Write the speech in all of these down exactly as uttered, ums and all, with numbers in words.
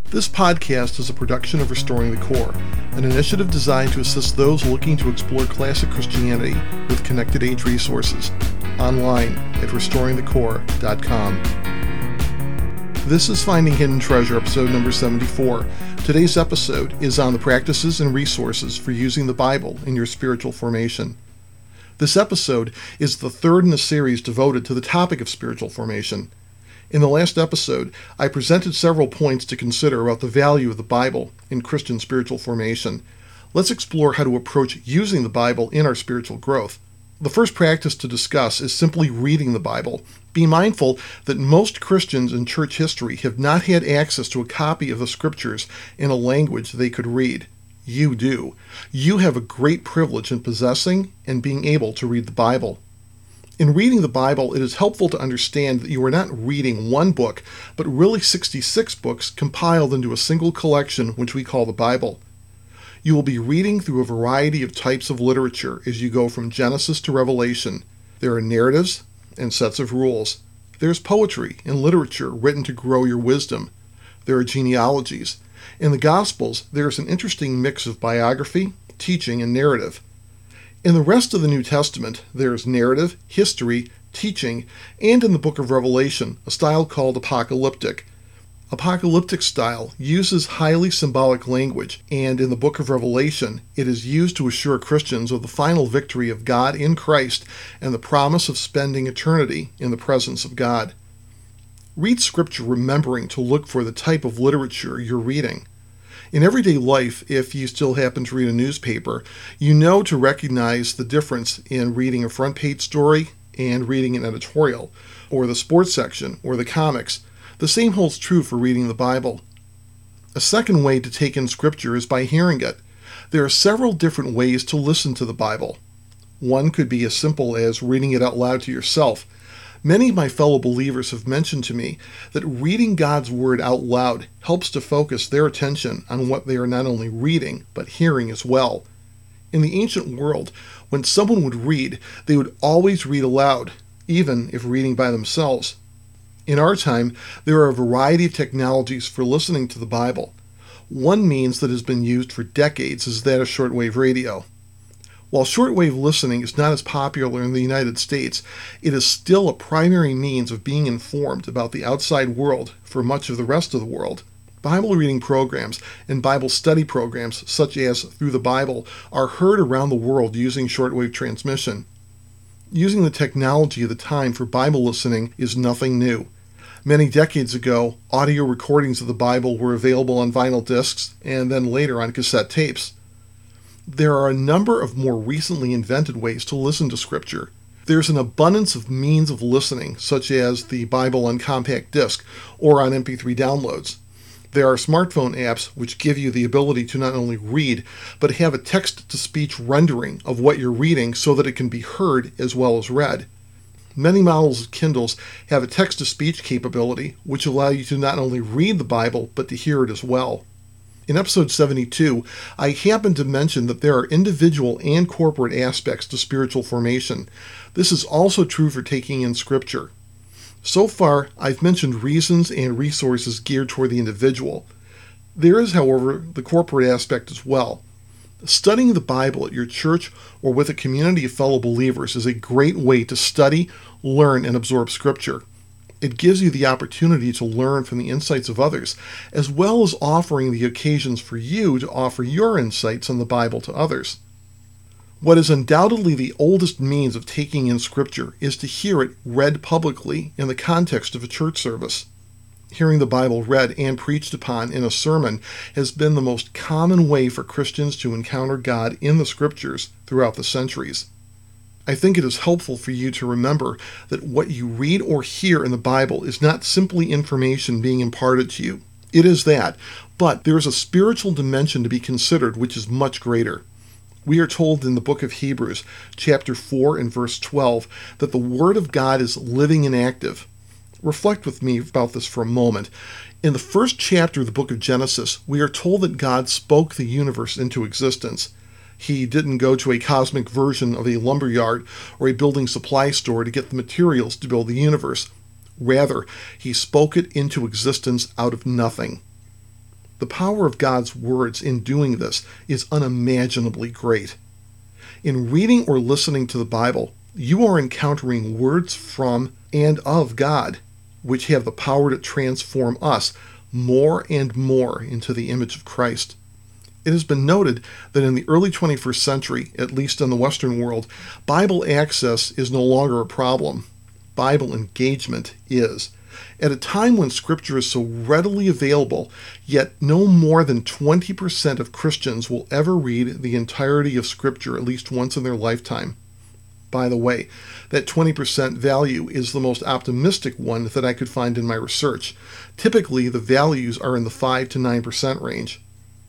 This podcast is a production of Restoring the Core, an initiative designed to assist those looking to explore classic Christianity with connected age resources, online at restoring the core dot com. This is Finding Hidden Treasure, episode number seventy-four. Today's episode is on the practices and resources for using the Bible in your spiritual formation. This episode is the third in a series devoted to the topic of spiritual formation. In the last episode, I presented several points to consider about the value of the Bible in Christian spiritual formation. Let's explore how to approach using the Bible in our spiritual growth. The first practice to discuss is simply reading the Bible. Be mindful that most Christians in church history have not had access to a copy of the Scriptures in a language they could read. You do. You have a great privilege in possessing and being able to read the Bible. In reading the Bible, it is helpful to understand that you are not reading one book, but really sixty-six books compiled into a single collection, which we call the Bible. You will be reading through a variety of types of literature as you go from Genesis to Revelation. There are narratives and sets of rules. There's poetry and literature written to grow your wisdom. There are genealogies. In the Gospels, there's an interesting mix of biography, teaching, and narrative. In the rest of the New Testament, there is narrative, history, teaching, and in the book of Revelation, a style called apocalyptic. Apocalyptic style uses highly symbolic language, and in the book of Revelation, it is used to assure Christians of the final victory of God in Christ and the promise of spending eternity in the presence of God. Read Scripture remembering to look for the type of literature you're reading. In everyday life, if you still happen to read a newspaper, you know to recognize the difference in reading a front page story and reading an editorial, or the sports section, or the comics. The same holds true for reading the Bible. A second way to take in Scripture is by hearing it. There are several different ways to listen to the Bible. One could be as simple as reading it out loud to yourself. Many of my fellow believers have mentioned to me that reading God's Word out loud helps to focus their attention on what they are not only reading, but hearing as well. In the ancient world, when someone would read, they would always read aloud, even if reading by themselves. In our time, there are a variety of technologies for listening to the Bible. One means that has been used for decades is that of shortwave radio. While shortwave listening is not as popular in the United States, it is still a primary means of being informed about the outside world for much of the rest of the world. Bible reading programs and Bible study programs, such as Through the Bible, are heard around the world using shortwave transmission. Using the technology of the time for Bible listening is nothing new. Many decades ago, audio recordings of the Bible were available on vinyl discs and then later on cassette tapes. There are a number of more recently invented ways to listen to Scripture. There's an abundance of means of listening, such as the Bible on compact disc or on M P three downloads. There are smartphone apps which give you the ability to not only read, but have a text-to-speech rendering of what you're reading so that it can be heard as well as read. Many models of Kindles have a text-to-speech capability, which allow you to not only read the Bible, but to hear it as well. In episode seventy-two, I happened to mention that there are individual and corporate aspects to spiritual formation. This is also true for taking in Scripture. So far, I've mentioned reasons and resources geared toward the individual. There is, however, the corporate aspect as well. Studying the Bible at your church or with a community of fellow believers is a great way to study, learn, and absorb Scripture. It gives you the opportunity to learn from the insights of others, as well as offering the occasions for you to offer your insights on the Bible to others. What is undoubtedly the oldest means of taking in Scripture is to hear it read publicly in the context of a church service. Hearing the Bible read and preached upon in a sermon has been the most common way for Christians to encounter God in the Scriptures throughout the centuries. I think it is helpful for you to remember that what you read or hear in the Bible is not simply information being imparted to you. It is that, but there is a spiritual dimension to be considered which is much greater. We are told in the book of Hebrews, chapter four and verse twelve, that the Word of God is living and active. Reflect with me about this for a moment. In the first chapter of the book of Genesis, we are told that God spoke the universe into existence. He didn't go to a cosmic version of a lumberyard or a building supply store to get the materials to build the universe. Rather, he spoke it into existence out of nothing. The power of God's words in doing this is unimaginably great. In reading or listening to the Bible, you are encountering words from and of God, which have the power to transform us more and more into the image of Christ. It has been noted that in the early twenty-first century, at least in the Western world, Bible access is no longer a problem. Bible engagement is. At a time when Scripture is so readily available, yet no more than twenty percent of Christians will ever read the entirety of Scripture at least once in their lifetime. By the way, that twenty percent value is the most optimistic one that I could find in my research. Typically, the values are in the five to nine percent range.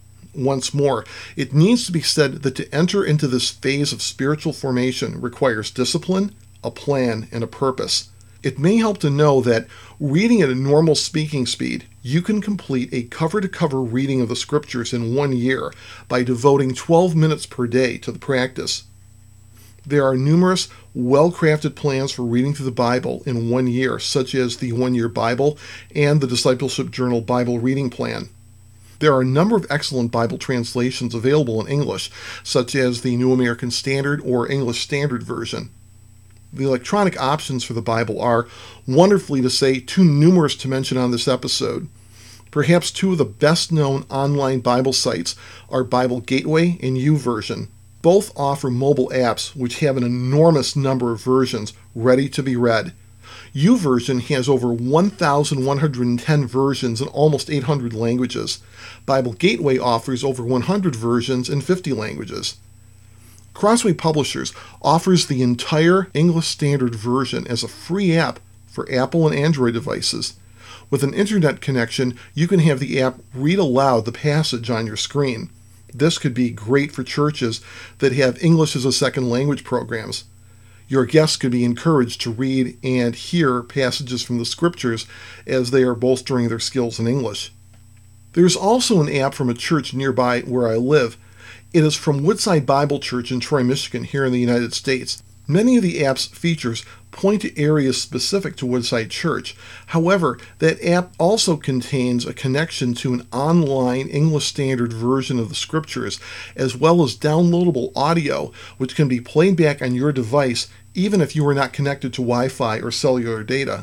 Once more, it needs to be said that to enter into this phase of spiritual formation requires discipline, a plan, and a purpose. It may help to know that reading at a normal speaking speed, you can complete a cover-to-cover reading of the Scriptures in one year by devoting twelve minutes per day to the practice. There are numerous well-crafted plans for reading through the Bible in one year, such as the One-Year Bible and the Discipleship Journal Bible Reading Plan. There are a number of excellent Bible translations available in English, such as the New American Standard or English Standard Version. The electronic options for the Bible are, wonderfully to say, too numerous to mention on this episode. Perhaps two of the best-known online Bible sites are Bible Gateway and YouVersion. Both offer mobile apps which have an enormous number of versions ready to be read. YouVersion has over one thousand one hundred ten versions in almost eight hundred languages. Bible Gateway offers over one hundred versions in fifty languages. Crossway Publishers offers the entire English Standard Version as a free app for Apple and Android devices. With an internet connection, you can have the app read aloud the passage on your screen. This could be great for churches that have English as a second language programs. Your guests could be encouraged to read and hear passages from the Scriptures as they are bolstering their skills in English. There's also an app from a church nearby where I live. It is from Woodside Bible Church in Troy, Michigan, here in the United States. Many of the app's features point to areas specific to Woodside Church. However, that app also contains a connection to an online English Standard Version of the Scriptures, as well as downloadable audio, which can be played back on your device even if you are not connected to Wi-Fi or cellular data.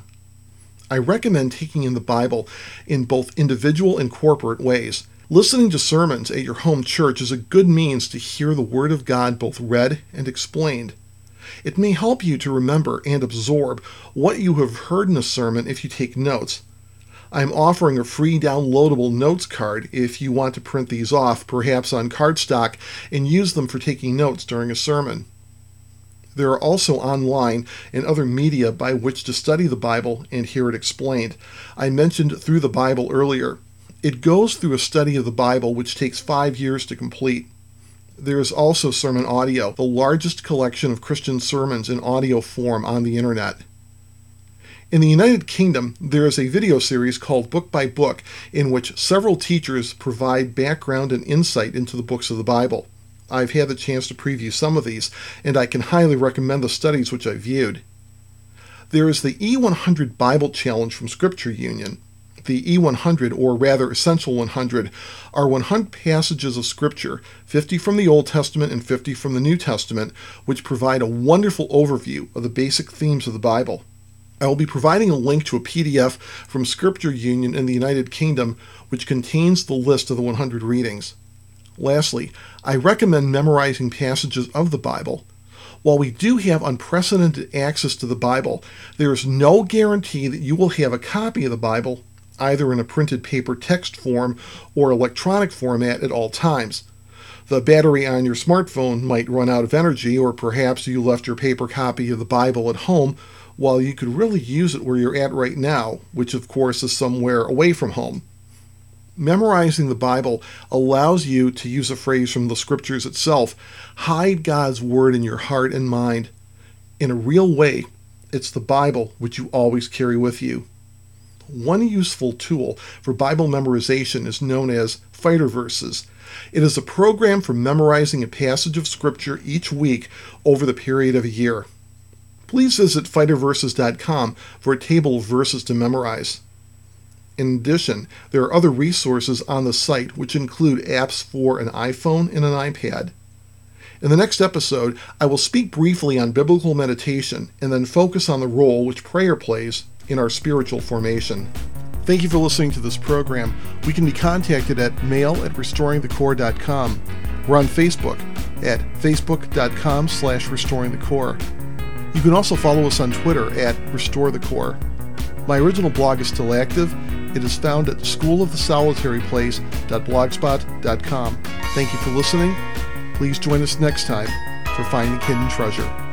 I recommend taking in the Bible in both individual and corporate ways. Listening to sermons at your home church is a good means to hear the Word of God both read and explained. It may help you to remember and absorb what you have heard in a sermon if you take notes. I am offering a free downloadable notes card if you want to print these off, perhaps on cardstock, and use them for taking notes during a sermon. There are also online and other media by which to study the Bible and hear it explained. I mentioned Through the Bible earlier. It goes through a study of the Bible which takes five years to complete. There is also Sermon Audio, the largest collection of Christian sermons in audio form on the internet. In the United Kingdom, there is a video series called Book by Book, in which several teachers provide background and insight into the books of the Bible. I've had the chance to preview some of these, and I can highly recommend the studies which I viewed. There is the E one hundred Bible Challenge from Scripture Union. The E one hundred, or rather Essential one hundred, are one hundred passages of Scripture, fifty from the Old Testament and fifty from the New Testament, which provide a wonderful overview of the basic themes of the Bible. I will be providing a link to a P D F from Scripture Union in the United Kingdom, which contains the list of the one hundred readings. Lastly, I recommend memorizing passages of the Bible. While we do have unprecedented access to the Bible, there is no guarantee that you will have a copy of the Bible either in a printed paper text form or electronic format at all times. The battery on your smartphone might run out of energy, or perhaps you left your paper copy of the Bible at home while you could really use it where you're at right now, which of course is somewhere away from home. Memorizing the Bible allows you to use a phrase from the Scriptures itself, hide God's Word in your heart and mind. In a real way, it's the Bible which you always carry with you. One useful tool for Bible memorization is known as Fighter Verses. It is a program for memorizing a passage of Scripture each week over the period of a year. Please visit fighter verses dot com for a table of verses to memorize. In addition, there are other resources on the site which include apps for an iPhone and an iPad. In the next episode, I will speak briefly on biblical meditation and then focus on the role which prayer plays in our spiritual formation. Thank you for listening to this program. We can be contacted at mail at restoring the core dot com. We're on Facebook at facebook.com slash restoringthecore. You can also follow us on Twitter at restorethecore. My original blog is still active. It is found at school of the solitary place dot blogspot dot com. Thank you for listening. Please join us next time for Finding Hidden Treasure.